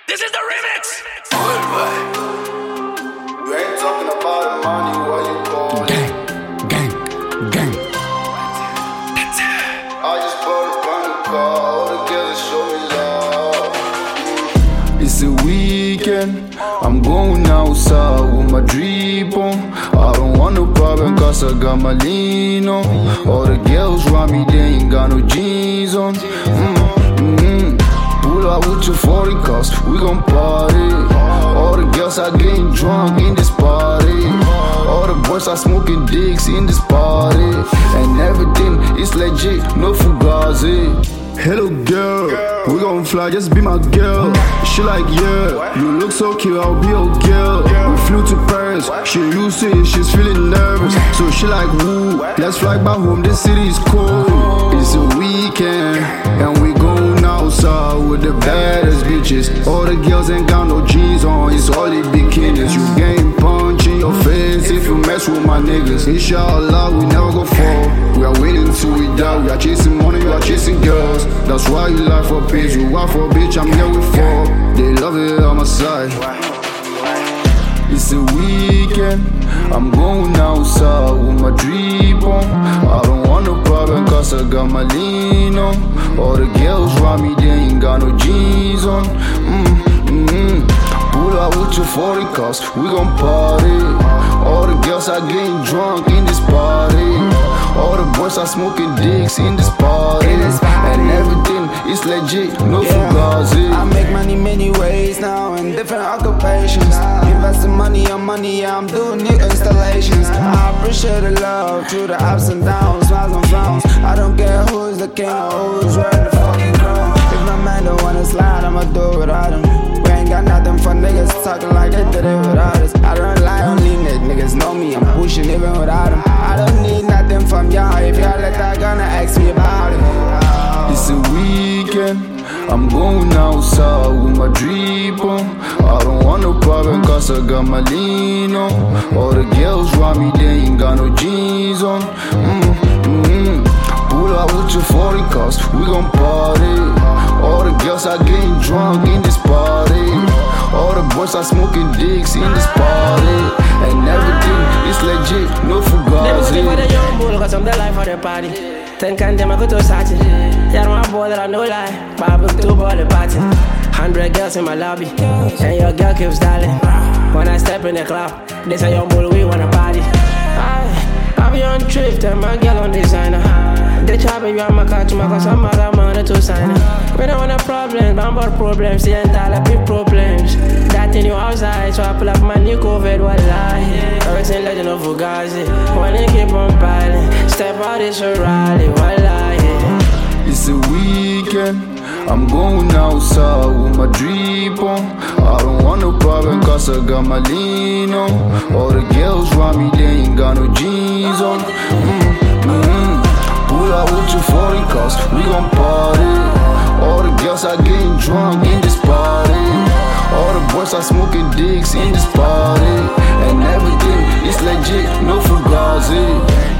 This is the remix. You ain't talking about the money, what you call it? Gang. I just bought a brand new car, all the girls show me love. It's a weekend, I'm going outside with my drip on. I don't want no problem cause I got my lean on. All the girls around me, they ain't got no jeans on. Pull out with your 40 cause we gon' party. All the girls are getting drunk in this party. All the boys are smoking dicks in this party. And everything is legit, no fugazi. Hello girl, we gon' fly, just be my girl. She like, yeah, you look so cute, I'll be your girl. We flew to Paris, she used to it, she's feeling nervous. So she like, woo, let's fly back home, this city is cold. It's a weekend, and we going outside with the baddest bitches. All the girls ain't got no jeans on, it's all the bikinis. You getting punch in your face if you mess with my niggas. Inshallah, we never go fall. We are waiting till we die, we are chasing money, we are chasing girls. That's why you lie for a bitch, you want for a bitch, I'm here with four. They love it on my side. It's a weekend, I'm going outside with my drip on. I don't want no problem cause I got my lean on. All the girls around me, they ain't got no jeans on. Pull out with your 40 cause we gon' party. All the girls are getting drunk in this party. All the boys are smoking dicks in this party. And everything is legit, no fugazi. I make money many ways now in different occupations. Investing money on money, yeah, I'm doing new installations. I appreciate the love through the ups and downs, smiles and frowns. I don't care who's the king or who's wearing the fucking crown. If my man don't wanna slide, I'ma do it without him. We ain't got nothing for niggas talking like they did it without us. I don't lie, only niggas know me, I'm pushing even without them. I don't need nothing from y'all, if y'all let that gonna ask me about it. It's a weekend, I'm going outside with my drip on. I don't want no problem cause I got my lean on. All the girls around me, they ain't got no jeans on. Pull out with your 40 cause we gon' party. All the girls are getting drunk in this party. All the boys are smoking dicks in this party. And everything is legit, no fugazi. Them for the young bull cause I'm the life of the party. 10 can them I go to Sachi. Yeah, my boy that I no lie. Bible to ball the party. 100 girls in my lobby, and your girl keeps dialing. When I step in the club, they say young bull we wanna party. I be on trip, and my girl on designer. They try me, you are my catch, cause I'm mad, money to sign. We don't want a problem, I'm about problems, the entire big problems. That in your outside, so I pull up my new COVID, wallahi. Everything legend of Fugazi, wanna keep on piling. Step out, it's a rally, wallahi. It's a weekend, I'm going outside with my drip on. I don't want no problem cause I got my lean on. All the girls around me, they ain't got no jeans on. Pull out with your 40 cause we gon' party. All the girls are getting drunk in this party. All the boys are smoking dicks in this party. And everything is legit, no fugazi.